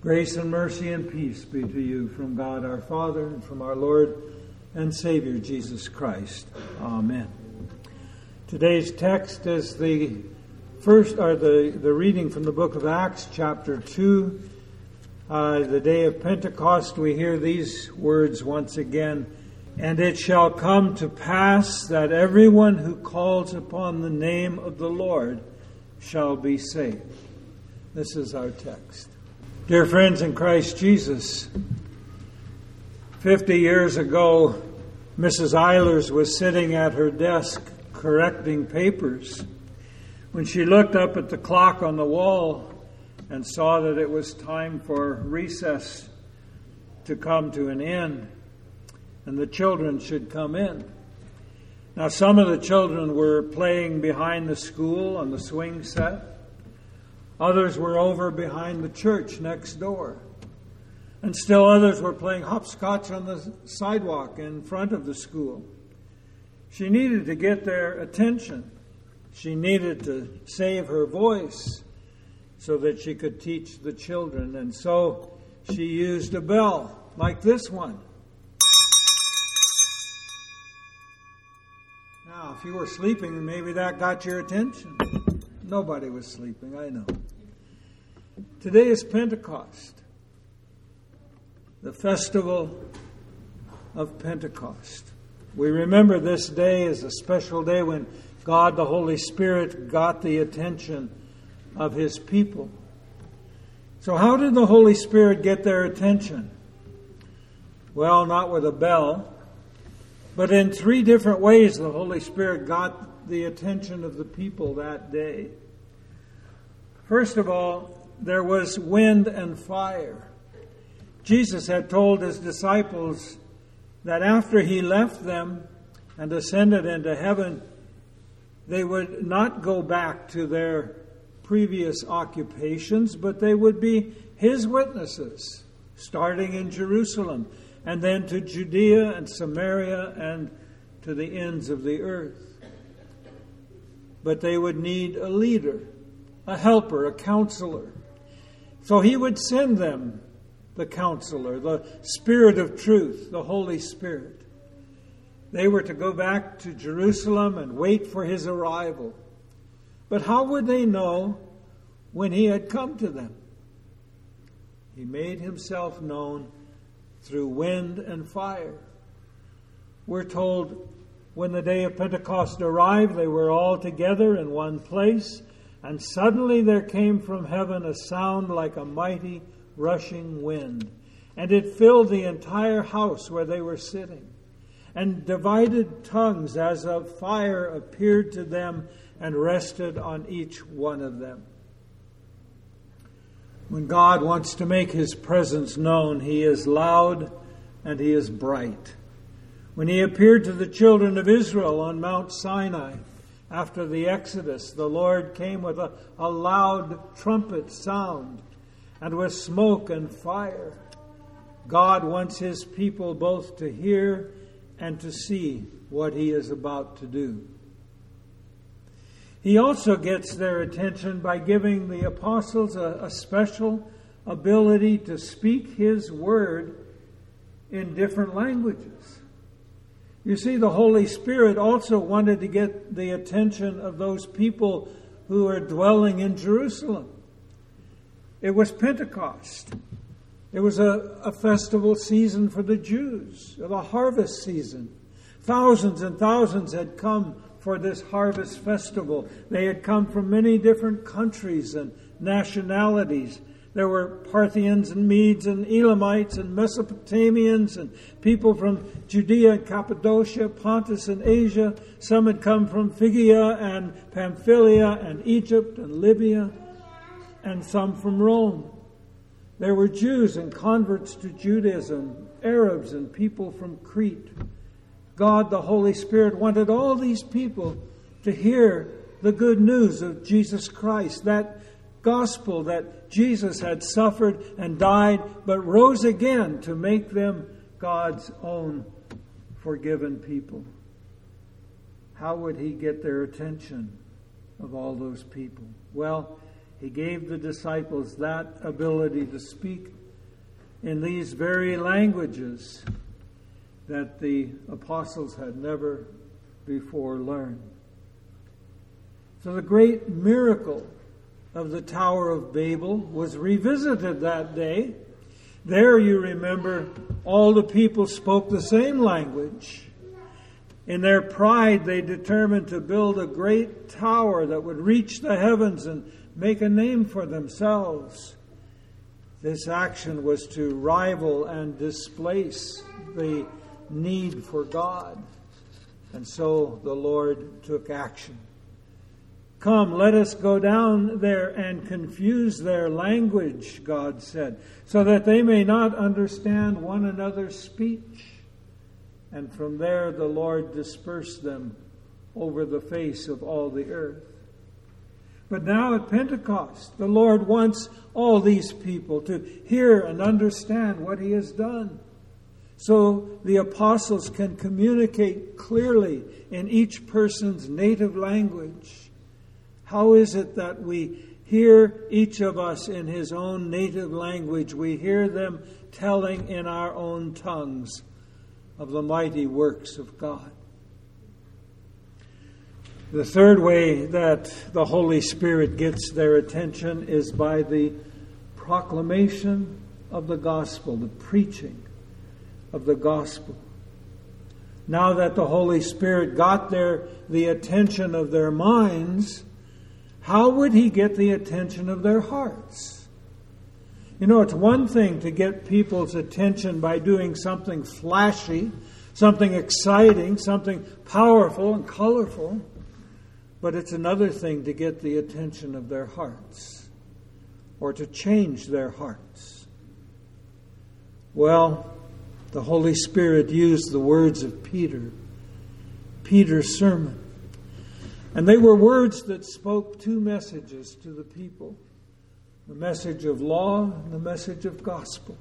Grace and mercy and peace be to you from God our Father and from our Lord and Savior Jesus Christ. Amen. Today's text is the reading from the book of Acts, chapter 2. The day of Pentecost, we hear these words once again. And it shall come to pass that everyone who calls upon the name of the Lord shall be saved. This is our text. Dear friends in Christ Jesus, 50 years ago, Mrs. Eilers was sitting at her desk correcting papers when she looked up at the clock on the wall and saw that it was time for recess to come to an end and the children should come in. Now, some of the children were playing behind the school on the swing set. Others were over behind the church next door. And still others were playing hopscotch on the sidewalk in front of the school. She needed to get their attention. She needed to save her voice so that she could teach the children. And so she used a bell like this one. Now, if you were sleeping, maybe that got your attention. Nobody was sleeping, I know. Today is Pentecost, the festival of Pentecost. We remember this day as a special day when God, the Holy Spirit, got the attention of His people. So how did the Holy Spirit get their attention? Well, not with a bell, but in 3 different ways the Holy Spirit got the attention of the people that day. First of all, there was wind and fire. Jesus had told His disciples that after He left them and ascended into heaven, they would not go back to their previous occupations, but they would be His witnesses, starting in Jerusalem, and then to Judea and Samaria and to the ends of the earth. But they would need a leader, a helper, a counselor. So He would send them the counselor, the Spirit of truth, the Holy Spirit. They were to go back to Jerusalem and wait for His arrival. But how would they know when He had come to them? He made Himself known through wind and fire. We're told when the day of Pentecost arrived, they were all together in one place, and suddenly there came from heaven a sound like a mighty rushing wind, and it filled the entire house where they were sitting. And divided tongues as of fire appeared to them and rested on each one of them. When God wants to make His presence known, He is loud and He is bright. When He appeared to the children of Israel on Mount Sinai, after the Exodus, the Lord came with a loud trumpet sound and with smoke and fire. God wants His people both to hear and to see what He is about to do. He also gets their attention by giving the apostles a special ability to speak His word in different languages. You see, the Holy Spirit also wanted to get the attention of those people who are dwelling in Jerusalem. It was Pentecost. It was a festival season for the Jews, a harvest season. Thousands and thousands had come for this harvest festival. They had come from many different countries and nationalities. There were Parthians and Medes and Elamites and Mesopotamians and people from Judea and Cappadocia, Pontus and Asia. Some had come from Phrygia and Pamphylia and Egypt and Libya, and some from Rome. There were Jews and converts to Judaism, Arabs and people from Crete. God, the Holy Spirit, wanted all these people to hear the good news of Jesus Christ, that gospel that Jesus had suffered and died, but rose again to make them God's own forgiven people. How would He get their attention of all those people? Well, He gave the disciples that ability to speak in these very languages that the apostles had never before learned. So the great miracle of the Tower of Babel was revisited that day. There, you remember, all the people spoke the same language. In their pride, they determined to build a great tower that would reach the heavens and make a name for themselves. This action was to rival and displace the need for God. And so the Lord took action. Come, let us go down there and confuse their language, God said, so that they may not understand one another's speech. And from there the Lord dispersed them over the face of all the earth. But now at Pentecost, the Lord wants all these people to hear and understand what He has done, so the apostles can communicate clearly in each person's native language. How is it that we hear each of us in his own native language? We hear them telling in our own tongues of the mighty works of God. The third way that the Holy Spirit gets their attention is by the proclamation of the gospel, the preaching of the gospel. Now that the Holy Spirit got the attention of their minds, how would He get the attention of their hearts? You know, it's one thing to get people's attention by doing something flashy, something exciting, something powerful and colorful. But it's another thing to get the attention of their hearts, or to change their hearts. Well, the Holy Spirit used the words of Peter's sermon. And they were words that spoke two messages to the people: the message of law and the message of gospel.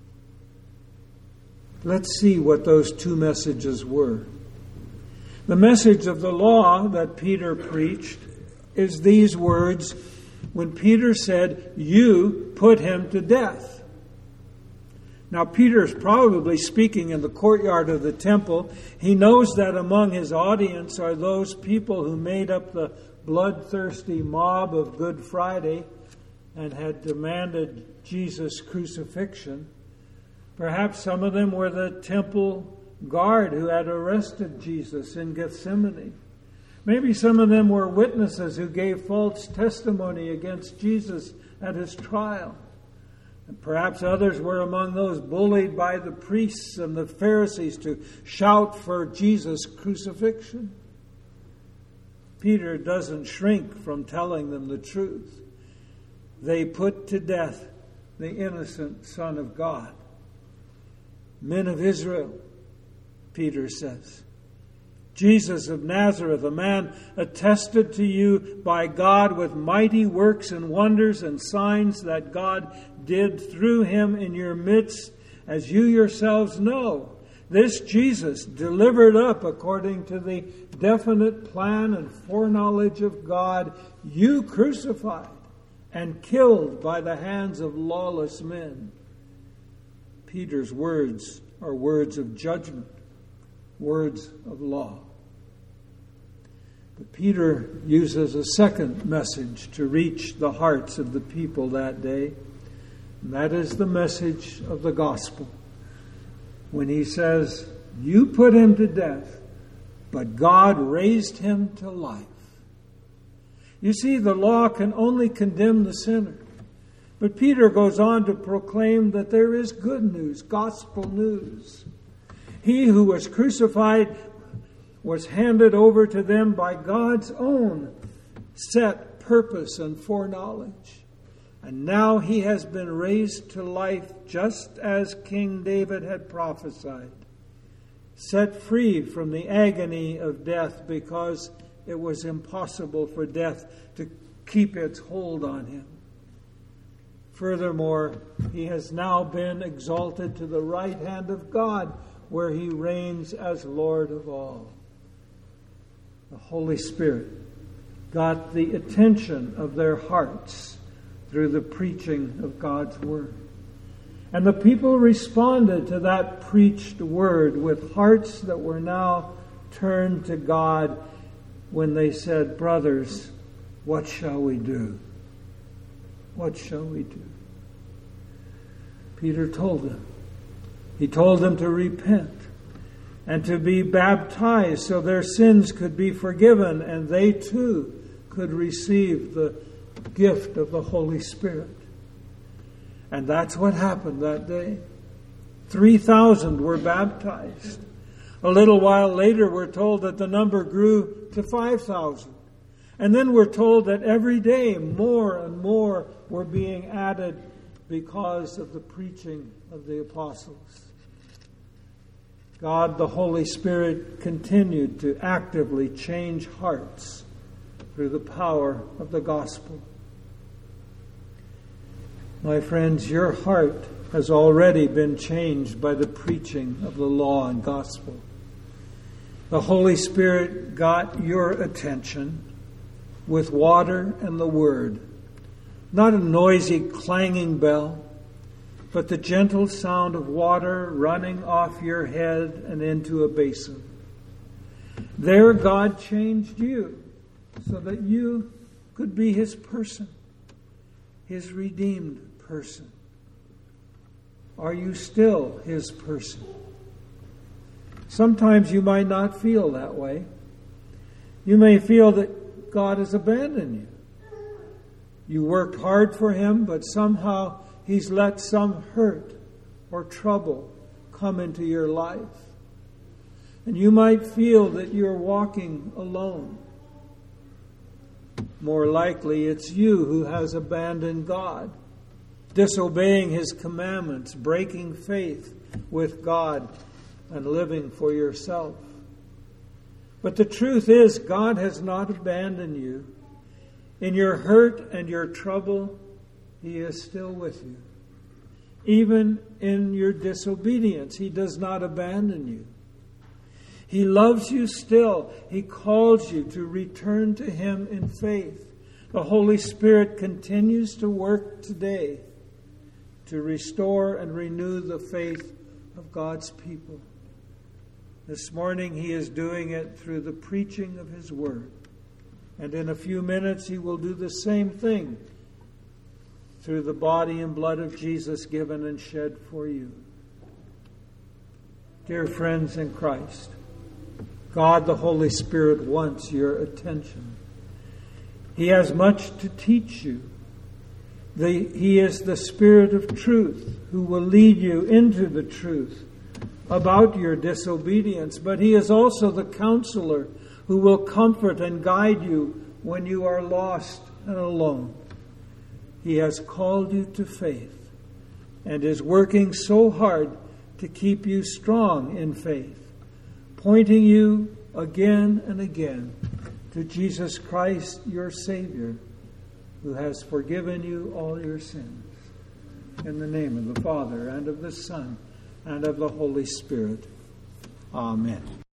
Let's see what those two messages were. The message of the law that Peter preached is these words when Peter said, "You put him to death." Now, Peter's probably speaking in the courtyard of the temple. He knows that among his audience are those people who made up the bloodthirsty mob of Good Friday and had demanded Jesus' crucifixion. Perhaps some of them were the temple guard who had arrested Jesus in Gethsemane. Maybe some of them were witnesses who gave false testimony against Jesus at His trial. And perhaps others were among those bullied by the priests and the Pharisees to shout for Jesus' crucifixion. Peter doesn't shrink from telling them the truth. They put to death the innocent Son of God. Men of Israel, Peter says, Jesus of Nazareth, a man attested to you by God with mighty works and wonders and signs that God did through Him in your midst, as you yourselves know. This Jesus, delivered up according to the definite plan and foreknowledge of God, you crucified and killed by the hands of lawless men. Peter's words are words of judgment, words of law. But Peter uses a second message to reach the hearts of the people that day, and that is the message of the gospel. When he says, "You put him to death, but God raised him to life." You see, the law can only condemn the sinner. But Peter goes on to proclaim that there is good news, gospel news. He who was crucified was handed over to them by God's own set purpose and foreknowledge. And now he has been raised to life just as King David had prophesied, set free from the agony of death because it was impossible for death to keep its hold on him. Furthermore, he has now been exalted to the right hand of God, where he reigns as Lord of all. The Holy Spirit got the attention of their hearts through the preaching of God's Word. And the people responded to that preached Word with hearts that were now turned to God when they said, "Brothers, what shall we do? What shall we do?" Peter told them. He told them to repent and to be baptized so their sins could be forgiven and they too could receive the gift of the Holy Spirit. And that's what happened that day. 3,000 were baptized. A little while later, we're told that the number grew to 5,000. And then we're told that every day more and more were being added because of the preaching of the apostles. God, the Holy Spirit, continued to actively change hearts through the power of the gospel. My friends, your heart has already been changed by the preaching of the law and gospel. The Holy Spirit got your attention with water and the Word. Not a noisy clanging bell, but the gentle sound of water running off your head and into a basin. There God changed you so that you could be His person, His redeemed person. Are you still His person? Sometimes you might not feel that way. You may feel that God has abandoned you. You worked hard for Him, but somehow He's let some hurt or trouble come into your life. And you might feel that you're walking alone. More likely, it's you who has abandoned God, disobeying His commandments, breaking faith with God, and living for yourself. But the truth is, God has not abandoned you. In your hurt and your trouble, He is still with you. Even in your disobedience, He does not abandon you. He loves you still. He calls you to return to Him in faith. The Holy Spirit continues to work today to restore and renew the faith of God's people. This morning He is doing it through the preaching of His Word. And in a few minutes He will do the same thing through the body and blood of Jesus given and shed for you. Dear friends in Christ, God the Holy Spirit wants your attention. He has much to teach you. He is the Spirit of truth who will lead you into the truth about your disobedience, but He is also the counselor who will comfort and guide you when you are lost and alone. He has called you to faith and is working so hard to keep you strong in faith, pointing you again and again to Jesus Christ, your Savior, who has forgiven you all your sins. In the name of the Father, and of the Son, and of the Holy Spirit. Amen.